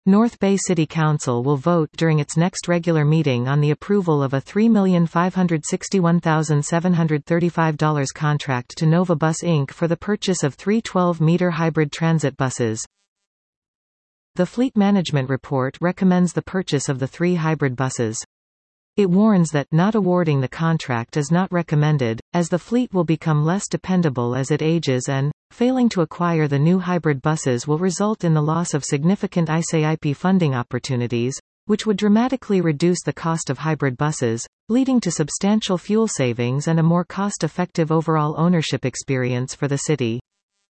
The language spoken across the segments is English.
North Bay City Council will vote during its next regular meeting on the approval of a $3,561,735 contract to Nova Bus Inc. for the purchase of 3 12-meter hybrid transit buses. The Fleet Management Report recommends the purchase of the 3 hybrid buses. It warns that not awarding the contract is not recommended, as the fleet will become less dependable as it ages and, failing to acquire the new hybrid buses will result in the loss of significant ICIP funding opportunities, which would dramatically reduce the cost of hybrid buses, leading to substantial fuel savings and a more cost-effective overall ownership experience for the city.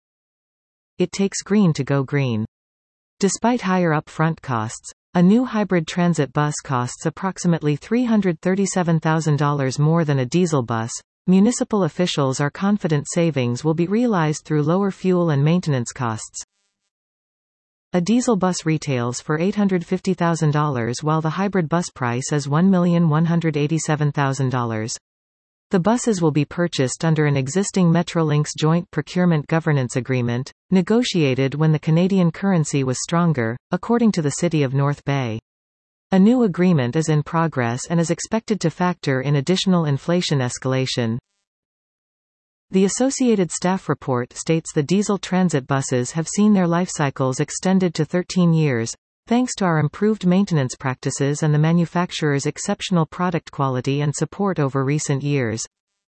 It takes green to go green. Despite higher upfront costs, a new hybrid transit bus costs approximately $337,000 more than a diesel bus. Municipal officials are confident savings will be realized through lower fuel and maintenance costs. A diesel bus retails for $850,000 while the hybrid bus price is $1,187,000. The buses will be purchased under an existing Metrolinx Joint Procurement Governance Agreement, negotiated when the Canadian currency was stronger, according to the City of North Bay. A new agreement is in progress and is expected to factor in additional inflation escalation. The Associated Staff report states the diesel transit buses have seen their life cycles extended to 13 years, thanks to our improved maintenance practices and the manufacturer's exceptional product quality and support over recent years.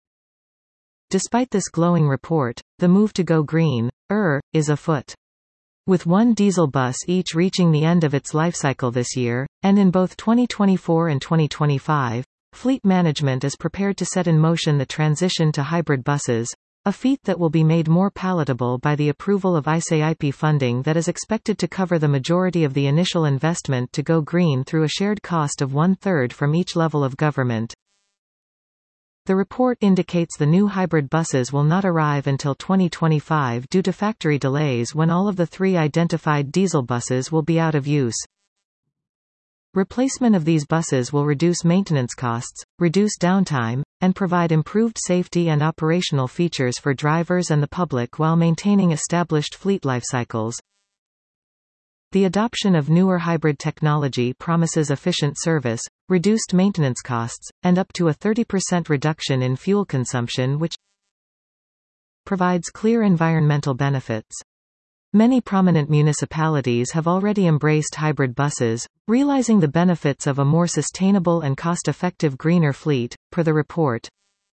Despite this glowing report, the move to go green, is afoot. With 1 diesel bus each reaching the end of its life cycle this year, and in both 2024 and 2025, Fleet Management is prepared to set in motion the transition to hybrid buses, a feat that will be made more palatable by the approval of ICIP funding that is expected to cover the majority of the initial investment to go green through a shared cost of 1/3 from each level of government. The report indicates the new hybrid buses will not arrive until 2025 due to factory delays when all of the 3 identified diesel buses will be out of use. Replacement of these buses will reduce maintenance costs, reduce downtime, and provide improved safety and operational features for drivers and the public while maintaining established fleet life cycles. The adoption of newer hybrid technology promises efficient service, reduced maintenance costs, and up to a 30% reduction in fuel consumption, which provides clear environmental benefits. Many prominent municipalities have already embraced hybrid buses, realizing the benefits of a more sustainable and cost-effective greener fleet, per the report.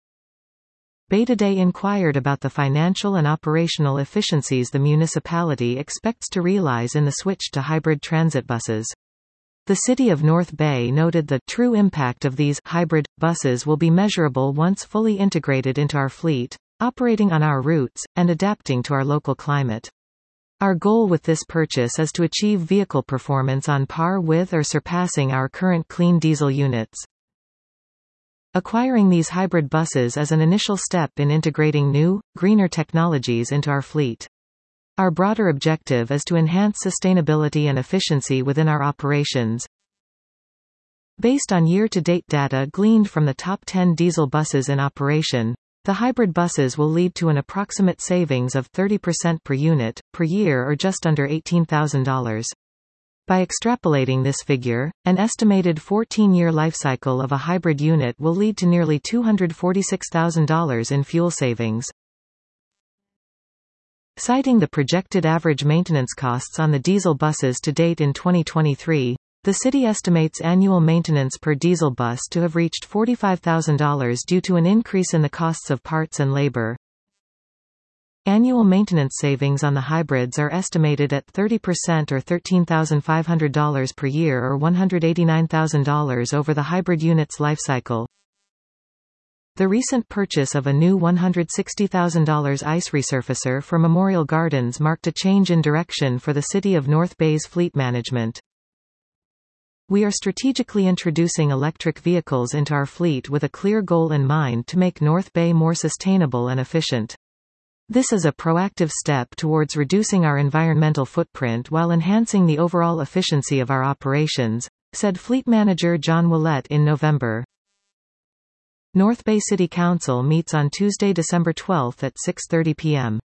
Bay Today inquired about the financial and operational efficiencies the municipality expects to realize in the switch to hybrid transit buses. The City of North Bay noted the true impact of these hybrid buses will be measurable once fully integrated into our fleet, operating on our routes, and adapting to our local climate. Our goal with this purchase is to achieve vehicle performance on par with or surpassing our current clean diesel units. Acquiring these hybrid buses is an initial step in integrating new, greener technologies into our fleet. Our broader objective is to enhance sustainability and efficiency within our operations. Based on year-to-date data gleaned from the top 10 diesel buses in operation, the hybrid buses will lead to an approximate savings of 30% per unit, per year or just under $18,000. By extrapolating this figure, an estimated 14-year life cycle of a hybrid unit will lead to nearly $246,000 in fuel savings. Citing the projected average maintenance costs on the diesel buses to date in 2023, the city estimates annual maintenance per diesel bus to have reached $45,000 due to an increase in the costs of parts and labor. Annual maintenance savings on the hybrids are estimated at 30% or $13,500 per year or $189,000 over the hybrid unit's life cycle. The recent purchase of a new $160,000 ice resurfacer for Memorial Gardens marked a change in direction for the City of North Bay's fleet management. We are strategically introducing electric vehicles into our fleet with a clear goal in mind to make North Bay more sustainable and efficient. This is a proactive step towards reducing our environmental footprint while enhancing the overall efficiency of our operations, said Fleet Manager John Willett in November. North Bay City Council meets on Tuesday, December 12 at 6:30 p.m.